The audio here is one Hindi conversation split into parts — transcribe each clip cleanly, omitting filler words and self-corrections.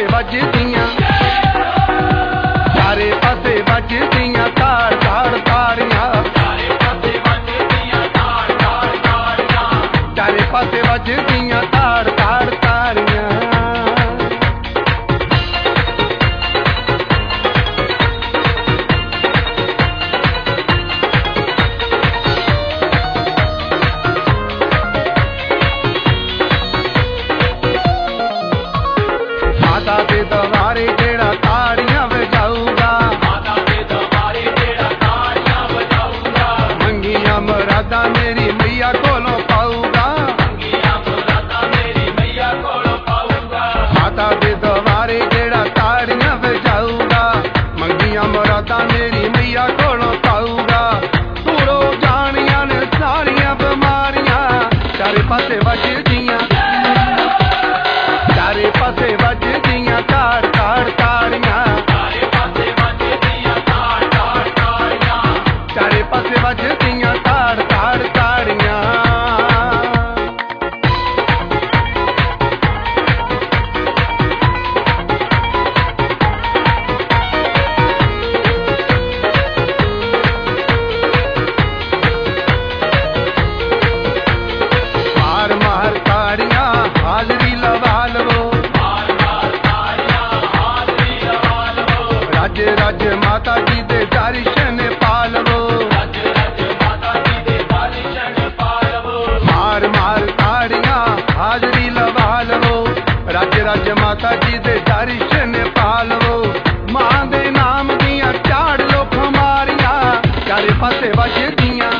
पासे वजदियां, चारे पासे वजदियां ताड़ ताड़ ताड़ियां, चारे पासे वजदियां ताड़ ताड़ ताड़ियां, चारे पासे वजदियां ताड़ ताड़ ताड़ियां। माता दे दवारे जेड़ा ताड़ियां बजाऊगा, माता दे दवारे जेड़ा ताड़ियां बजाऊगा, मंगियां मुरादां मेरी मैया कोलों पाऊगा, मंगियां मुरादां मेरी मैया कोलों पाऊगा। माता दे दवारे जेड़ा ताड़ियां बजाऊगा, मंगियां मुरादां मेरी मैया कोलों पाऊगा। दूरों जानियां ने सारियां बीमारियां, चारे पासे वजदियां, चारे पासे वजदियां ताड़ ताड़ ताड़ियां, चारे पासे वजदियां ताड़ ताड़ ताड़ियां, चारे पासे वजदियां ताड़ ताड़ ताड़ियां। मार मार ताड़ियां हाजरी लवा लो, रज रज माता जी दे दर्शन पालवो, रज रज माता जी दे दर्शन पालवो। मार मार ताड़ियां हाजरी लवा लो, रज रज माता जी दे दर्शन पालवो। मां दे नाम दियां चाड़ लो खुमारियां, चारे पासे वजदियां,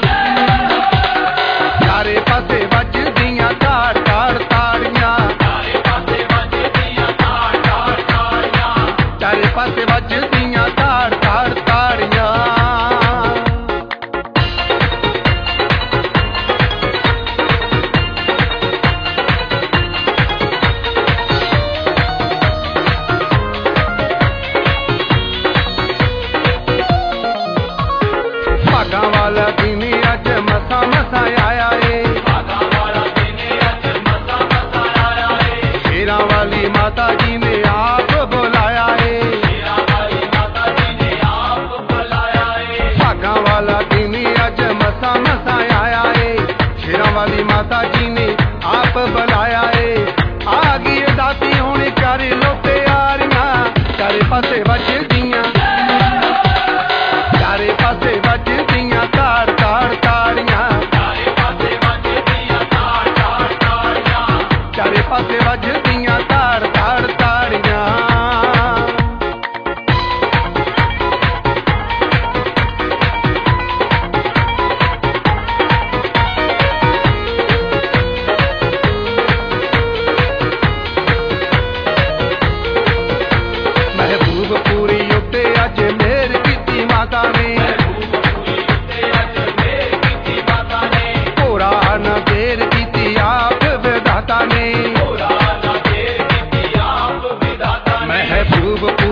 चारे पासे वजदियां ताड़ ताड़ ताड़ियां, चारे पासे वजदियां ताड़ ताड़ ताड़ियां, चारे पासे वजदियां ताड़ ताड़ ताड़ियां। भागां वाला दिन अज मसा मसा आया है, भागां वाला दिन अज मसा मसा आया है। शेरां वाली माता जी ने आप बुलाया है, शेरां वाली माता जी ने आप बुलाया है। भागां वाला दिन अज मसा मसा आया है, शेरां वाली माता जी ने आप बुलाया है। आ गई दाती हुण कर लो प्यारियां, चारे पासे वजदियां, चारे पासे वजदियां ताड़ ताड़ ताड़ियां, चारे पासे वजदियां ताड़ ताड़ ताड़ियां, चारे पासे वजदियां ताड़ ताड़ ताड़ियां। महबूबपुरी उत्ते अज मेहर कीती माता ने, भोरा न देर कीती आप विधाता ने, महबूबपुरी